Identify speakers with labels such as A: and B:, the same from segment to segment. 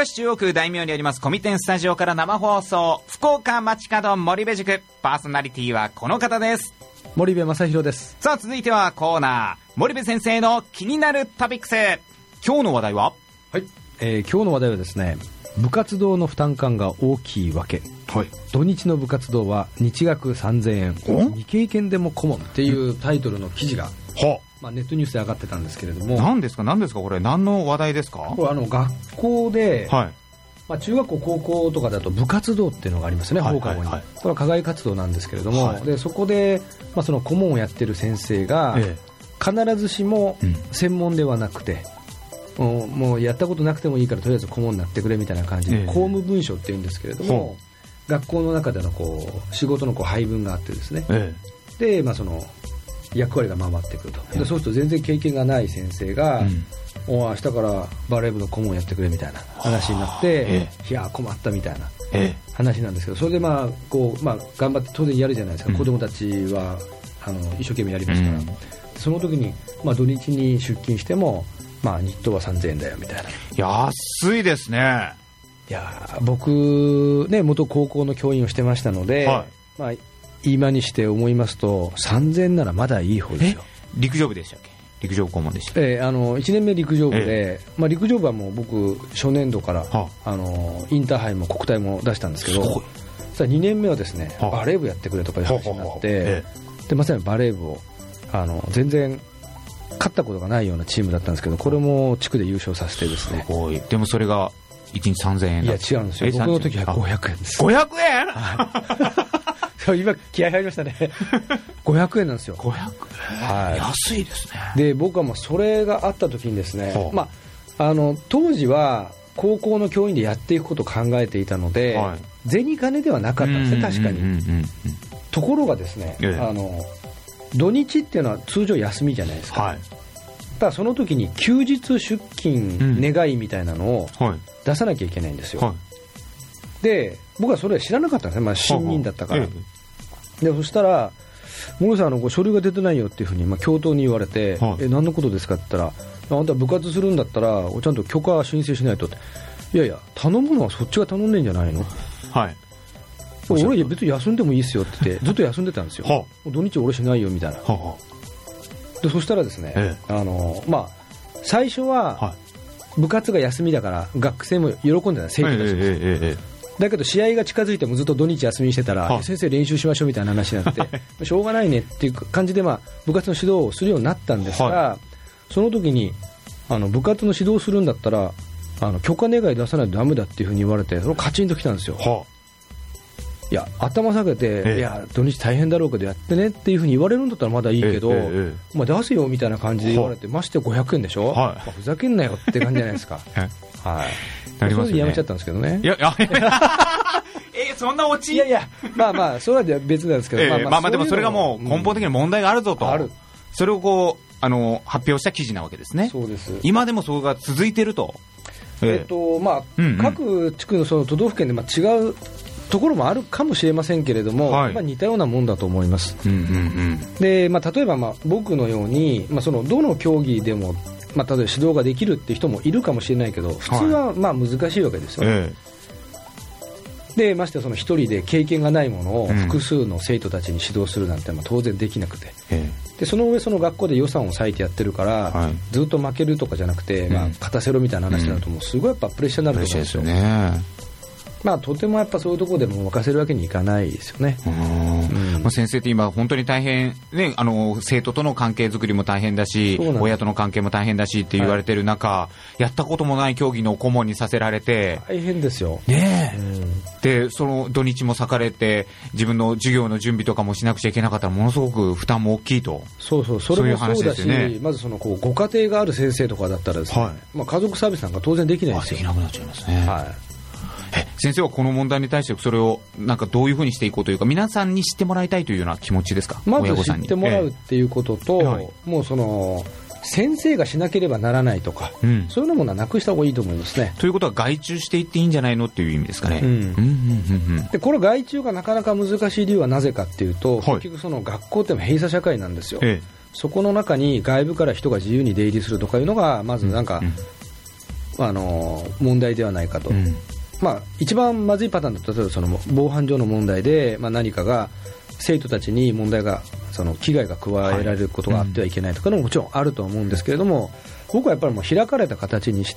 A: 市中央区大名にありますコミテンスタジオから生放送、福岡街角森部塾、パーソナリティはこの方です。
B: 森部正弘です。
A: さあ続いてはコーナー、森部先生の気になるトピックス。今日の話題は、
B: はい、今日の話題はですね、部活動の負担感が大きいわけ、はい、土日の部活動は日額3000円未経験でも顧問っていうタイトルの記事が、ネットニュースで上がってたんですけれども、
A: 何ですかこれ、何の話題ですか？
B: これ学校で、中学校高校とかだと部活動っていうのがありますね、放課後に。これは課外活動なんですけれども、でそこで、その顧問をやってる先生が、必ずしも専門ではなくて、もうやったことなくてもいいからとりあえず顧問になってくれみたいな感じで、公務文書っていうんですけれども、学校の中での仕事の配分があってですね、で、その役割が回ってくると。でそうすると全然経験がない先生が、明日からバレー部の顧問やってくれみたいな話になって、いや困ったみたいな話なんですけど、それで頑張って当然やるじゃないですか、子供たちは一生懸命やりますから、その時に、土日に出勤しても、日当は3000円だよみたいな。
A: 安いですね。
B: いや僕ね、元高校の教員をしてましたので、今にして思いますと3000円ならまだいい方ですよ。
A: 陸上部でしたっけ？陸上部顧問でした。
B: 1年目陸上部で、陸上部はもう僕初年度から、インターハイも国体も出したんですけど、さ2年目はですね、バレー部やってくれとかいう話になって、でまさにバレー部を全然勝ったことがないようなチームだったんですけど、これも地区で優勝させてですね。
A: すごい。でもそれが1日3000円だ。
B: いや違うんですよ、僕の時は500円です。
A: 500円？
B: 今気合入りましたね。500円なんですよ。
A: 500円、安いですね。
B: で僕はもうそれがあった時にですね、当時は高校の教員でやっていくことを考えていたので、銭金ではなかったんですね、確かに。ところがですね、土日っていうのは通常休みじゃないですか。ただその時に休日出勤願いみたいなのを出さなきゃいけないんですよ。で僕はそれは知らなかったんですね、新任だったから。でそしたら森さん書類が出てないよっていうふうに教頭に言われて、何のことですかって言ったら、あんた部活するんだったらちゃんと許可申請しないとって。いやいや頼むのはそっちが頼んでんじゃないの。俺別に休んでもいいですよって言ってずっと休んでたんですよ。土日俺しないよみたいな。でそしたらですね、最初は部活が休みだから学生も喜んでた、生徒たちも。だけど試合が近づいてもずっと土日休みにしてたら、先生練習しましょうみたいな話になってしょうがないねっていう感じで、部活の指導をするようになったんですが、その時に部活の指導するんだったら許可願い出さないとダメだっていうふうに言われて、それカチンときたんですよ。いや頭下げて、いや土日大変だろうけどやってねっていうふうに言われるんだったらまだいいけど、出せよみたいな感じで言われて、まして500円でしょ、ふざけんなよって感じじゃないですか。なりますよね。それでやめちゃったんですけどね。
A: そんなオチ？
B: いやそれは別なんですけど、
A: でもそれがもう根本的に問題があるぞと、それを発表した記事なわけですね。
B: そうです。
A: 今でもそれが続いていると。
B: 各地区のその都道府県で違うところもあるかもしれませんけれども、似たようなもんだと思います。で、例えば僕のように、そのどの競技でも、例えば指導ができるって人もいるかもしれないけど、普通は難しいわけですよね。でましてその一人で経験がないものを複数の生徒たちに指導するなんて当然できなくて、でその上その学校で予算を割いてやってるから、ずっと負けるとかじゃなくて、勝たせろみたいな話になるともうすごいやっぱプレッシャーになると思うんですよ。とてもやっぱそういうところでも任せるわけにいかないですよね。
A: 先生って今本当に大変、生徒との関係づくりも大変だし、親との関係も大変だしって言われてる中、やったこともない競技の顧問にさせられて
B: 大変ですよ。
A: でその土日も割かれて自分の授業の準備とかもしなくちゃいけなかったらものすごく負担も大きいと。
B: それもそうだし、まずそのご家庭がある先生とかだったらですね、家族サービスなんか当然できないですよ。
A: できなくなっちゃいますね。先生はこの問題に対してそれをどういうふうにしていこうというか、皆さんに知ってもらいたいというような気持ちですか？
B: まず知ってもらうっていうことと、もうその先生がしなければならないとか、そういうものはなくした方がいいと思いますね。
A: ということは外注していっていいんじゃないのっていう意味ですかね。
B: でこれ外注がなかなか難しい理由はなぜかっていうと、結局その学校って閉鎖社会なんですよ。そこの中に外部から人が自由に出入りするとかいうのがまず問題ではないかと、一番まずいパターンだと、例えばその防犯上の問題で、何かが生徒たちに問題が、その危害が加えられることがあってはいけないとかのももちろんあるとは思うんですけれども、僕はやっぱりもう開かれた形にして、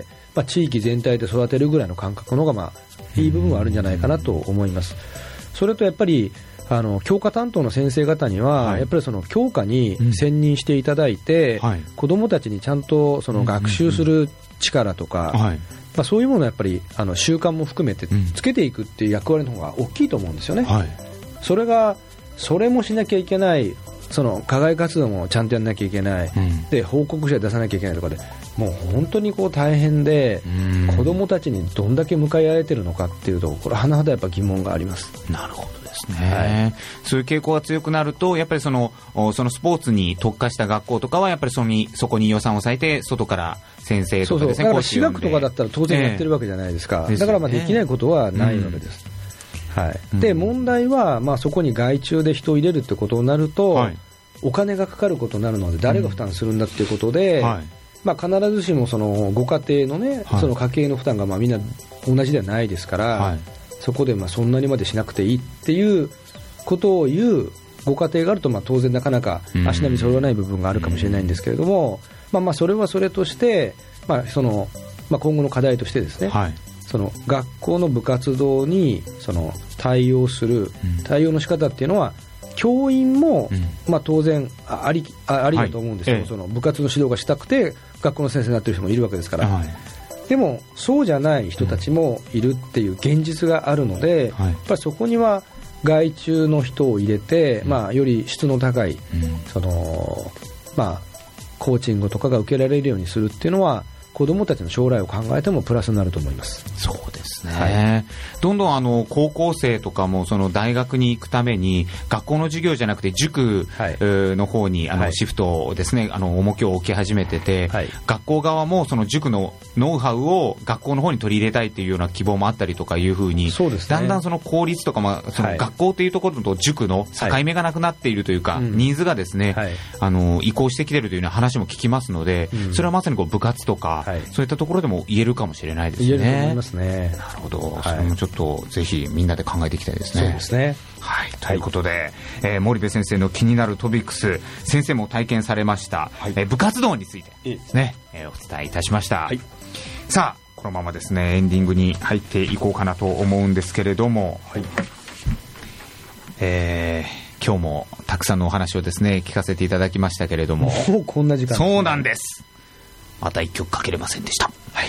B: 地域全体で育てるぐらいの感覚の方がいい部分はあるんじゃないかなと思います。それとやっぱり教科担当の先生方には、やっぱりその教科に専任していただいて、子どもたちにちゃんとその学習する力とか、そういうものをやっぱり習慣も含めてつけていくっていう役割の方が大きいと思うんですよね。それもしなきゃいけない、その課外活動もちゃんとやらなきゃいけない、で報告書出さなきゃいけないとかで、もう本当に大変で、子どもたちにどんだけ向かい合えてるのかっていうと、これ甚だやっぱ疑問があります。
A: なるほどですね。そういう傾向が強くなると、やっぱりそのスポーツに特化した学校とかはやっぱりそこに予算を割いて外から先生とかですね、
B: だから私学とかだったら当然やってるわけじゃないですか、だからできないことはないわけです。で問題は、そこに外注で人を入れるってことになると、お金がかかることになるので、誰が負担するんだっていうことで、必ずしもそのご家庭のね、その家計の負担がみんな同じではないですから、そこでそんなにまでしなくていいっていうことを言うご家庭があると、当然なかなか足並み揃わない部分があるかもしれないんですけれども、それはそれとして、今後の課題としてですね、その学校の部活動にその対応する対応の仕方っていうのは、教員も当然ありだと思うんですよ。その部活の指導がしたくて学校の先生になっている人もいるわけですから、でもそうじゃない人たちもいるっていう現実があるので、やっぱりそこには外注の人を入れて、より質の高いそのコーチングとかが受けられるようにするっていうのは、子どもたちの将来を考えてもプラスになると思います。
A: そうですね、どんどん高校生とかもその大学に行くために学校の授業じゃなくて塾の方にシフトをですね、重きを置き始めてて、学校側もその塾のノウハウを学校の方に取り入れたいというような希望もあったりとかいうふうに、だんだんその公立とか、その学校というところと塾の境目がなくなっているというか、ニーズがですね、移行してきているというような話も聞きますので、それはまさに部活とかそういったところでも言えるかもしれないですね。
B: 言えると思いますね。
A: なるほど、それもちょっとぜひみんなで考えていきたいですね。
B: そうですね。
A: ということで、森部先生の気になるトピックス、先生も体験されました、部活動についてですね、お伝えいたしました。さあこのままですねエンディングに入っていこうかなと思うんですけれども、今日もたくさんのお話をですね聞かせていただきましたけれども、
B: もうこんな時間ですね。
A: そうなんです。また一曲かけれませんでした。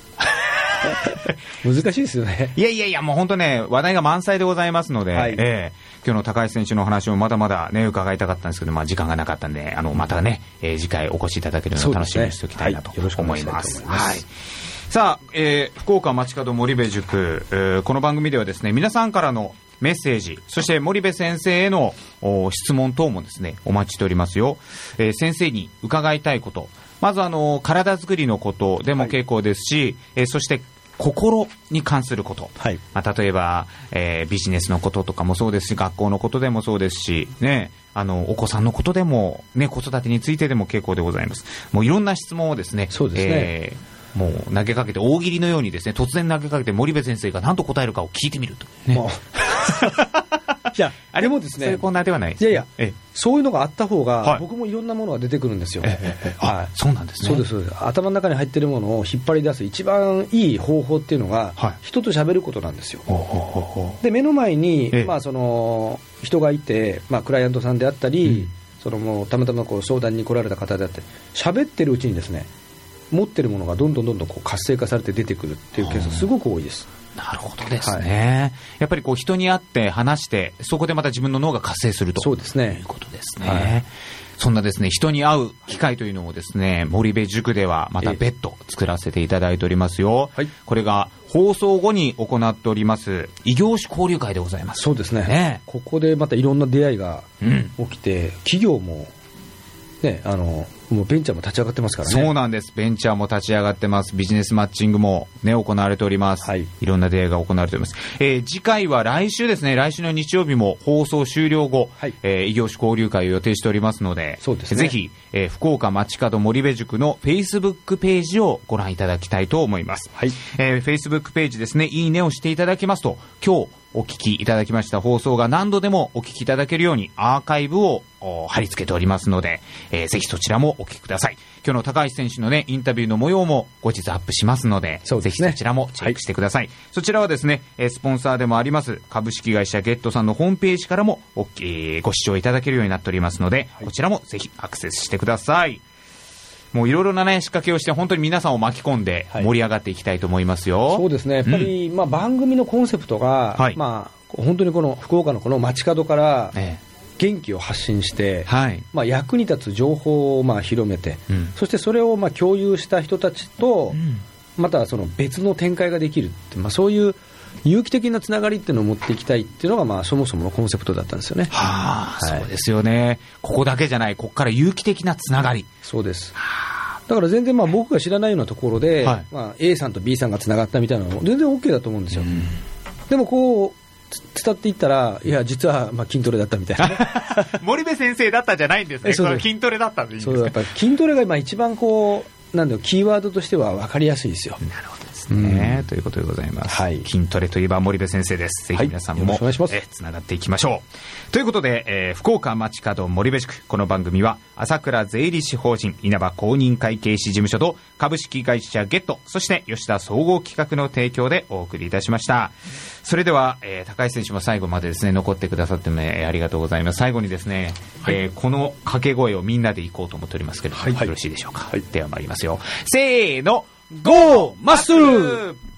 B: 難しいですよね。
A: いやもう本当ね、話題が満載でございますので、今日の高橋選手のお話もまだまだね伺いたかったんですけど、時間がなかったんで、またね、次回お越しいただけるのを楽しみにしておきたいなと思います。さあ、福岡街角森部塾、この番組ではですね、皆さんからのメッセージ、そして森部先生への質問等もですねお待ちしておりますよ。先生に伺いたいこと、まず体作りのことでも結構ですし、そして心に関すること、例えば、ビジネスのこととかもそうですし、学校のことでもそうですし、ね、お子さんのことでも、ね、子育てについてでも結構でございます。もういろんな質問をですね、もう投げかけて大喜利のようにですね、突然投げかけて森部先生が何と答えるかを聞いてみると、ね。
B: いやでもですね、
A: そういうコーナーではない。
B: そういうのがあった方が、僕もいろんなものが出てくるんですよ。
A: そうなんですね。
B: そうです。頭の中に入っているものを引っ張り出す一番いい方法っていうのが、人と喋ることなんですよ。で目の前に、その人がいて、クライアントさんであったり、もうたまたま相談に来られた方であったり、喋ってるうちにですね、持ってるものがどんどん活性化されて出てくるっていうケースがすごく多いです。
A: なるほどですね。やっぱり人に会って話して、そこでまた自分の脳が活性すると。
B: そうですね。
A: いうことですね。そんなですね、人に会う機会というのをですね、森部塾ではまた別途作らせていただいておりますよ。これが放送後に行っております異業種交流会でございます。
B: そうですね。ここでまたいろんな出会いが起きて、企業もね、もうベンチャーも立ち上がってますからね。
A: そうなんです。ベンチャーも立ち上がってます。ビジネスマッチングも、ね、行われております。はい。いろんな出会いが行われております。次回は来週ですね、来週の日曜日も放送終了後、はい、異業種交流会を予定しておりますので、そうですね。ぜひ、福岡街角森部塾の Facebook ページをご覧いただきたいと思います。はい。Facebook ページですね、いいねをしていただきますと、今日、お聞きいただきました放送が何度でもお聞きいただけるようにアーカイブを貼り付けておりますので、ぜひそちらもお聞きください。今日の高橋選手のね、インタビューの模様も後日アップしますので、ぜひそちらもチェックしてください。はい、そちらはですね、スポンサーでもあります株式会社ゲットさんのホームページからもご視聴いただけるようになっておりますので、こちらもぜひアクセスしてください。もういろいろなね、仕掛けをして本当に皆さんを巻き込んで盛り上がっていきたいと思いますよ。
B: そうですね。やっぱり、番組のコンセプトが、本当にこの福岡のこの街角から元気を発信して、役に立つ情報を広めて、そしてそれを共有した人たちと、またその別の展開ができるって、そういう有機的なつながりっていうのを持っていきたいっていうのがそもそものコンセプトだったんですよね。
A: そうですよね。ここだけじゃない、ここから有機的なつながり。
B: そうです。だから全然僕が知らないようなところで、A さんと B さんがつながったみたいなのも全然 OK だと思うんですよ。でもこう伝っていったら、いや実は筋トレだったみたいな、
A: 森部先生だったじゃないんですね。これ筋トレだったんでいいんですか。
B: そう、やっぱり筋トレが一番こうなんだろう、キーワードとしては分かりやすいですよ。
A: なるほどですね、ということでございます、はい、筋トレといえば森部先生です。ぜひ皆さんも、つながっていきましょうということで、福岡街角森部塾、この番組は朝倉税理士法人稲葉公認会計士事務所と株式会社ゲット、そして吉田総合企画の提供でお送りいたしました。それでは、高橋選手も最後までですね残ってくださって、ありがとうございます。最後にですね、この掛け声をみんなでいこうと思っておりますけれども、よろしいでしょうか。では参りますよ。せーの、ゴーマッスル。